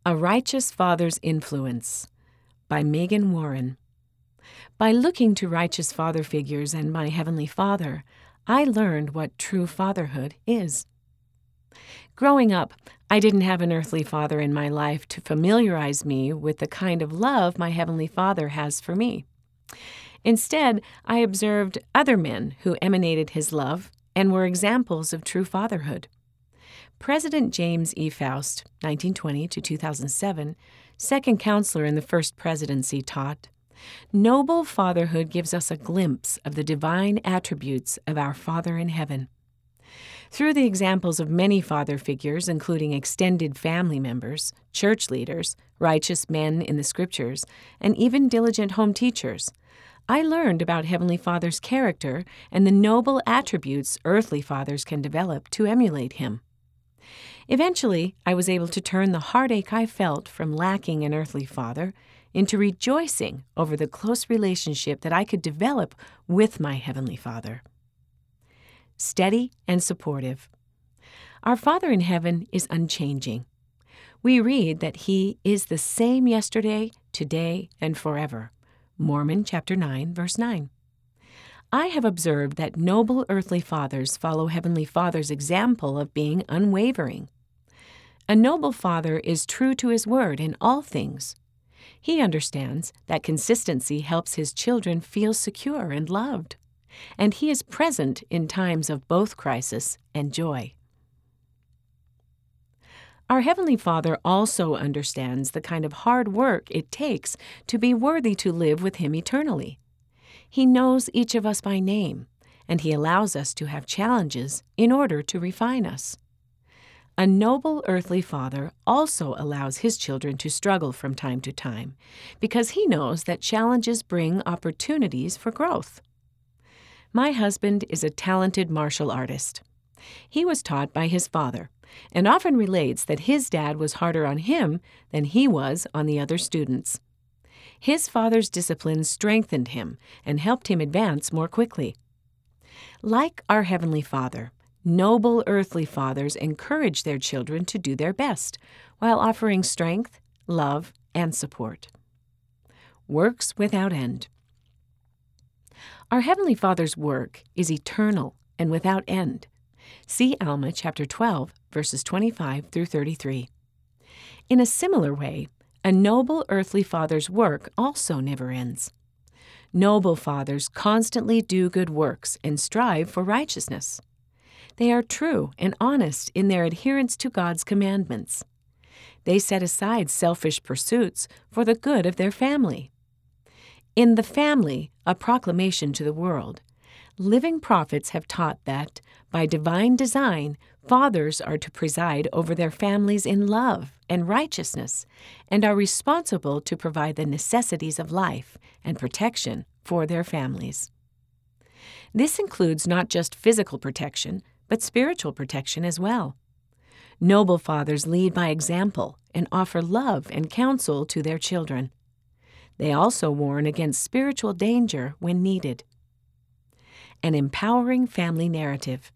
A Righteous Father's Influence by Megan Warren. By looking to righteous father figures and my Heavenly Father, I learned what true fatherhood is. Growing up, I didn't have an earthly father in my life to familiarize me with the kind of love my Heavenly Father has for me. Instead, I observed other men who emanated His love and were examples of true fatherhood. President James E. Faust, 1920 to 2007, second counselor in the First Presidency, taught, "Noble fatherhood gives us a glimpse of the divine attributes of our Father in heaven." Through the examples of many father figures, including extended family members, church leaders, righteous men in the Scriptures, and even diligent home teachers, I learned about Heavenly Father's character and the noble attributes earthly fathers can develop to emulate Him. Eventually, I was able to turn the heartache I felt from lacking an earthly father into rejoicing over the close relationship that I could develop with my Heavenly Father. Steady and supportive. Our Father in heaven is unchanging. We read that He is the same yesterday, today, and forever. Mormon chapter 9, verse 9. I have observed that noble earthly fathers follow Heavenly Father's example of being unwavering. A noble father is true to his word in all things. He understands that consistency helps his children feel secure and loved, and he is present in times of both crisis and joy. Our Heavenly Father also understands the kind of hard work it takes to be worthy to live with Him eternally. He knows each of us by name, and He allows us to have challenges in order to refine us. A noble earthly father also allows his children to struggle from time to time, because he knows that challenges bring opportunities for growth. My husband is a talented martial artist. He was taught by his father, and often relates that his dad was harder on him than he was on the other students. His father's discipline strengthened him and helped him advance more quickly. Like our Heavenly Father, noble earthly fathers encourage their children to do their best, while offering strength, love, and support. Works without end. Our Heavenly Father's work is eternal and without end. See Alma chapter 12, verses 25 through 33. In a similar way, a noble earthly father's work also never ends. Noble fathers constantly do good works and strive for righteousness. They are true and honest in their adherence to God's commandments. They set aside selfish pursuits for the good of their family. In The Family, a Proclamation to the World, living prophets have taught that, by divine design, fathers are to preside over their families in love and righteousness, and are responsible to provide the necessities of life and protection for their families. This includes not just physical protection, but spiritual protection as well. Noble fathers lead by example and offer love and counsel to their children. They also warn against spiritual danger when needed. An empowering family narrative.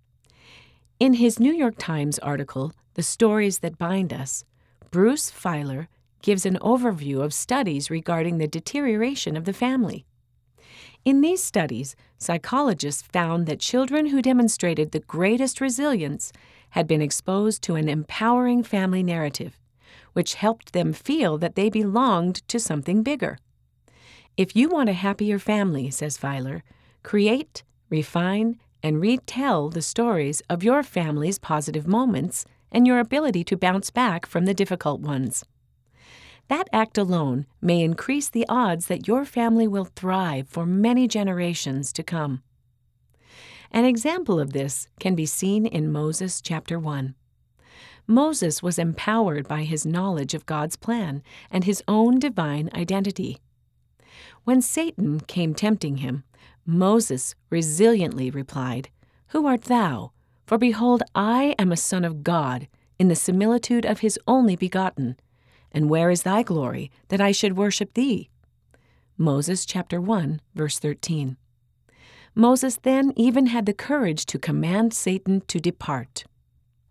In his New York Times article, The Stories That Bind Us, Bruce Feiler gives an overview of studies regarding the deterioration of the family. In these studies, psychologists found that children who demonstrated the greatest resilience had been exposed to an empowering family narrative, which helped them feel that they belonged to something bigger. If you want a happier family, says Feiler, create, refine, and retell the stories of your family's positive moments and your ability to bounce back from the difficult ones. That act alone may increase the odds that your family will thrive for many generations to come. An example of this can be seen in Moses chapter 1. Moses was empowered by his knowledge of God's plan and his own divine identity. When Satan came tempting him, Moses resiliently replied, "Who art thou? For behold, I am a son of God, in the similitude of his only begotten. And where is thy glory, that I should worship thee?" Moses chapter 1, verse 13. Moses then even had the courage to command Satan to depart.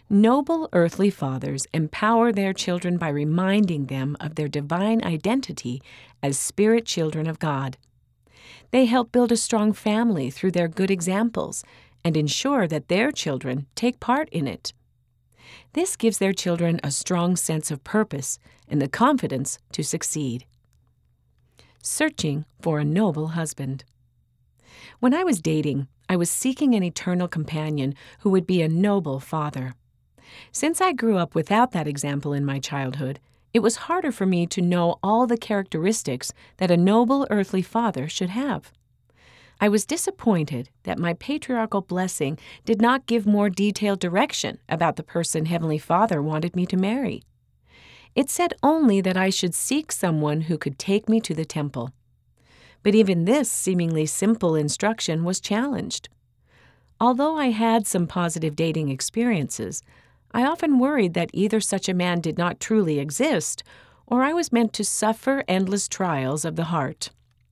Noble earthly fathers empower their children by reminding them of their divine identity as spirit children of God. They help build a strong family through their good examples and ensure that their children take part in it. This gives their children a strong sense of purpose and the confidence to succeed. Searching for a noble husband. When I was dating, I was seeking an eternal companion who would be a noble father. Since I grew up without that example in my childhood, it was harder for me to know all the characteristics that a noble earthly father should have. I was disappointed that my patriarchal blessing did not give more detailed direction about the person Heavenly Father wanted me to marry. It said only that I should seek someone who could take me to the temple. But even this seemingly simple instruction was challenged. Although I had some positive dating experiences, I often worried that either such a man did not truly exist, or I was meant to suffer endless trials of the heart.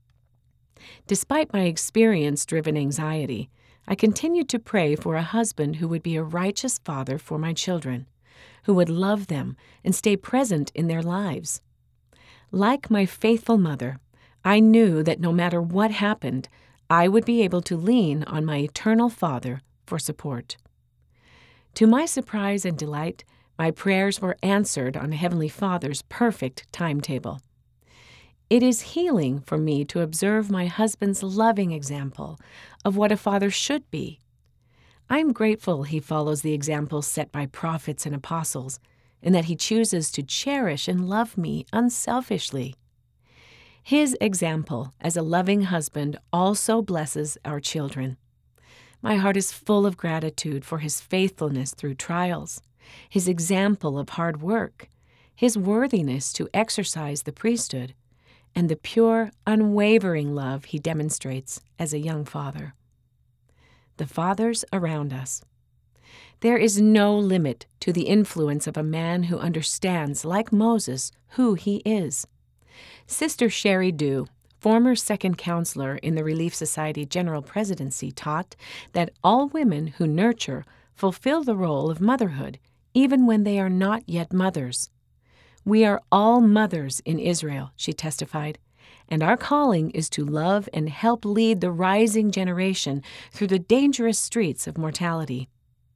Despite my experience-driven anxiety, I continued to pray for a husband who would be a righteous father for my children, who would love them and stay present in their lives. Like my faithful mother, I knew that no matter what happened, I would be able to lean on my eternal Father for support. To my surprise and delight, my prayers were answered on Heavenly Father's perfect timetable. It is healing for me to observe my husband's loving example of what a father should be. I'm grateful he follows the examples set by prophets and apostles, and that he chooses to cherish and love me unselfishly. His example as a loving husband also blesses our children. My heart is full of gratitude for his faithfulness through trials, his example of hard work, his worthiness to exercise the priesthood, and the pure, unwavering love he demonstrates as a young father. The fathers around us. There is no limit to the influence of a man who understands, like Moses, who he is. Sister Sherry Dew, former second counselor in the Relief Society General Presidency, taught that all women who nurture fulfill the role of motherhood, even when they are not yet mothers. We are all mothers in Israel, she testified, and our calling is to love and help lead the rising generation through the dangerous streets of mortality.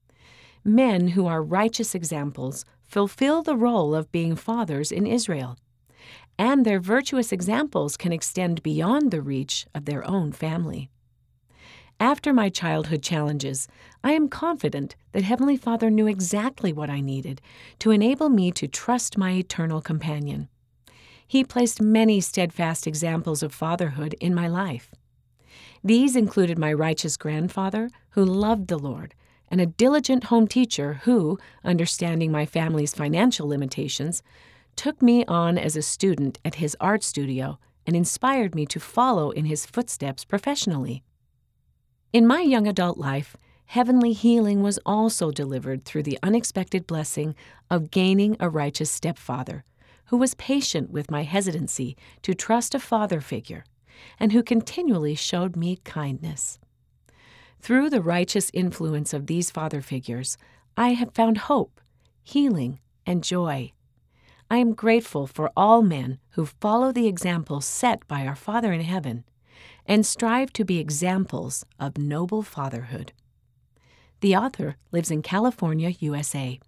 Men who are righteous examples fulfill the role of being fathers in Israel, and their virtuous examples can extend beyond the reach of their own family. After my childhood challenges, I am confident that Heavenly Father knew exactly what I needed to enable me to trust my eternal companion. He placed many steadfast examples of fatherhood in my life. These included my righteous grandfather, who loved the Lord, and a diligent home teacher who, understanding my family's financial limitations, took me on as a student at his art studio and inspired me to follow in his footsteps professionally. In my young adult life, heavenly healing was also delivered through the unexpected blessing of gaining a righteous stepfather, who was patient with my hesitancy to trust a father figure, and who continually showed me kindness. Through the righteous influence of these father figures, I have found hope, healing, and joy. I am grateful for all men who follow the example set by our Father in heaven and strive to be examples of noble fatherhood. The author lives in California, USA.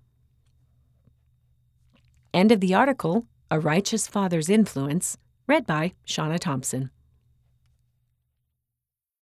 End of the article, A Righteous Father's Influence, read by Shauna Thompson.